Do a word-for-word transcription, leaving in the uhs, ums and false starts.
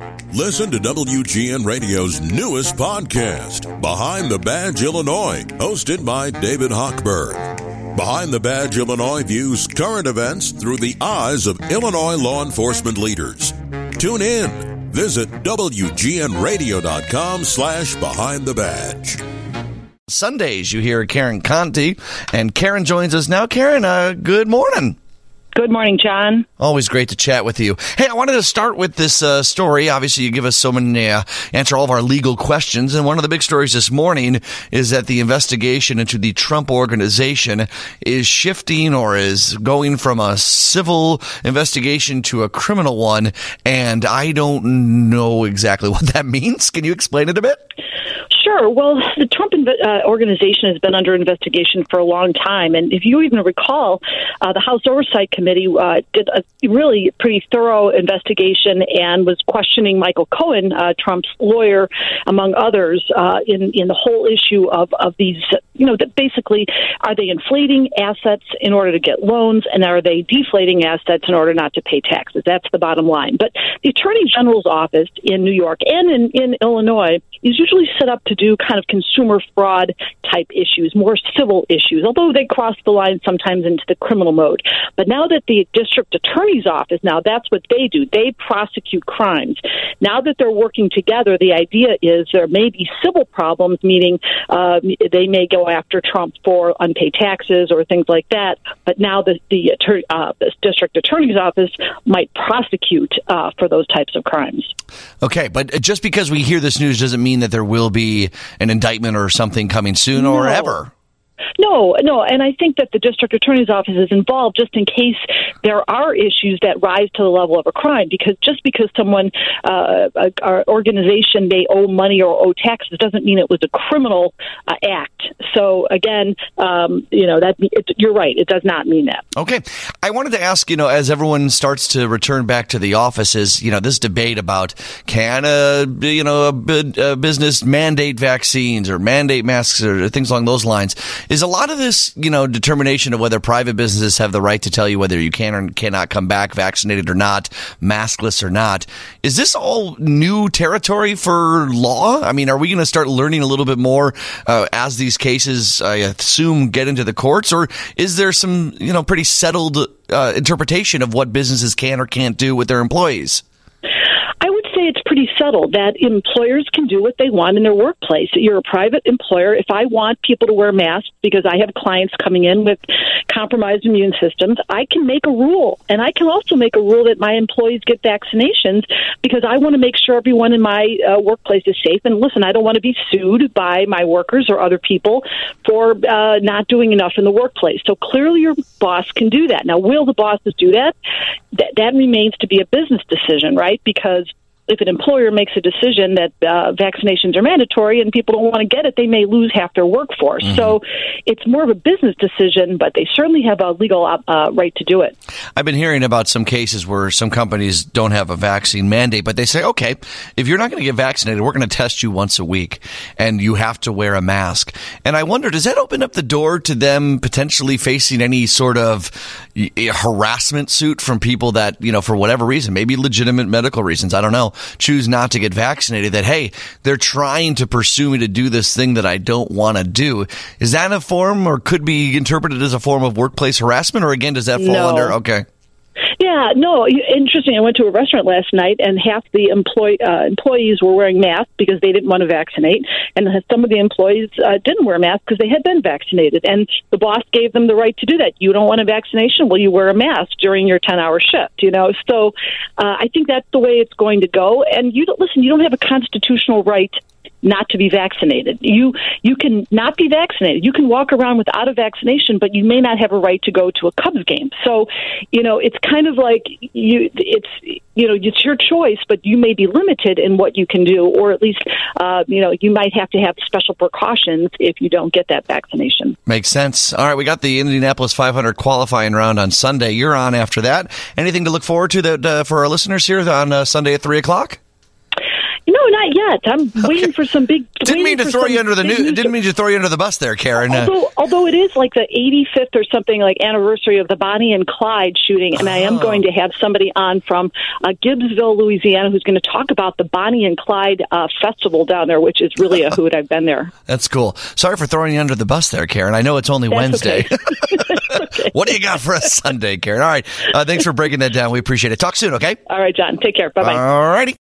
Listen to W G N Radio's newest podcast, Behind the Badge Illinois, hosted by David Hochberg. Behind the Badge Illinois views current events through the eyes of Illinois law enforcement leaders. Tune in. Visit W G N radio dot com slash behind the badge. Sundays, you hear Karen Conti, and Karen joins us now. Karen, uh, good morning. Good morning, John. Always great to chat with you. Hey, I wanted to start with this uh, story. Obviously, you give us so many, uh, answer all of our legal questions. And one of the big stories this morning is that the investigation into the Trump Organization is shifting or is going from a civil investigation to a criminal one. And I don't know exactly what that means. Can you explain it a bit? Sure. Well, the Trump uh, Organization has been under investigation for a long time. And if you even recall, uh, the House Oversight Committee uh, did a really pretty thorough investigation and was questioning Michael Cohen, uh, Trump's lawyer, among others, uh, in, in the whole issue of, of these, you know, that basically, are they inflating assets in order to get loans, and are they deflating assets in order not to pay taxes? That's the bottom line. But the Attorney General's office in New York and in, in Illinois is usually set up to do kind of consumer fraud type issues, more civil issues, although they cross the line sometimes into the criminal mode. But now that the district attorney's office, now that's what they do. They prosecute crimes. Now that they're working together, the idea is there may be civil problems, meaning uh, they may go after Trump for unpaid taxes or things like that. But now the, the, attorney, uh, the district attorney's office might prosecute uh, for those types of crimes. Okay, but just because we hear this news doesn't mean that there will be an indictment or something coming soon no. or ever. No, no, and I think that the district attorney's office is involved just in case there are issues that rise to the level of a crime, because just because someone, uh, our organization may owe money or owe taxes doesn't mean it was a criminal uh, act. So again, um, you know, that it, you're right, it does not mean that. Okay. I wanted to ask, you know, as everyone starts to return back to the offices, you know, this debate about can a, you know, a, a business mandate vaccines or mandate masks or things along those lines. Is a lot of this, you know, determination of whether private businesses have the right to tell you whether you can or cannot come back vaccinated or not, maskless or not, is this all new territory for law? I mean, are we going to start learning a little bit more uh, as these cases, I assume, get into the courts? Or is there some, you know, pretty settled uh, interpretation of what businesses can or can't do with their employees? It's pretty subtle that employers can do what they want in their workplace. You're a private employer. If I want people to wear masks because I have clients coming in with compromised immune systems, I can make a rule. And I can also make a rule that my employees get vaccinations because I want to make sure everyone in my uh, workplace is safe. And listen, I don't want to be sued by my workers or other people for uh, not doing enough in the workplace. So clearly your boss can do that. Now, will the bosses do that? That, that remains to be a business decision, right? Because if an employer makes a decision that uh, vaccinations are mandatory and people don't want to get it, they may lose half their workforce. Mm-hmm. So it's more of a business decision, but they certainly have a legal uh, right to do it. I've been hearing about some cases where some companies don't have a vaccine mandate, but they say, okay, if you're not going to get vaccinated, we're going to test you once a week and you have to wear a mask. And I wonder, does that open up the door to them potentially facing any sort of harassment suit from people that, you know, for whatever reason, maybe legitimate medical reasons, I don't know, choose not to get vaccinated, that, hey, they're trying to pursue me to do this thing that I don't want to do? Is that a form or could be interpreted as a form of workplace harassment? Or again, does that fall no. under? Okay. Yeah, no, interesting. I went to a restaurant last night, and half the employee, uh, employees were wearing masks because they didn't want to vaccinate, and some of the employees uh, didn't wear masks because they had been vaccinated, and the boss gave them the right to do that. You don't want a vaccination? Well, you wear a mask during your ten-hour shift, you know? So uh, I think that's the way it's going to go, and you don't, listen, you don't have a constitutional right not to be vaccinated. You you can not be vaccinated. You can walk around without a vaccination, but you may not have a right to go to a Cubs game. So, you know, it's kind of like you. It's you know, it's your choice, but you may be limited in what you can do, or at least, uh, you know, you might have to have special precautions if you don't get that vaccination. Makes sense. All right, we got the Indianapolis five hundred qualifying round on Sunday. You're on after that. Anything to look forward to that uh, for our listeners here on uh, Sunday at three o'clock? No, not yet. I'm okay. waiting for some big. Didn't mean to throw you under the new. Didn't mean to throw you under the bus there, Karen. Although, although it is like the eighty-fifth or something like anniversary of the Bonnie and Clyde shooting, and oh. I am going to have somebody on from uh, Gibbsville, Louisiana, who's going to talk about the Bonnie and Clyde uh, festival down there, which is really a hoot. I've been there. That's cool. Sorry for throwing you under the bus there, Karen. I know it's only That's Wednesday. Okay. Okay. What do you got for us Sunday, Karen? All right. Uh, thanks for breaking that down. We appreciate it. Talk soon, okay? All right, John. Take care. Bye-bye. All righty.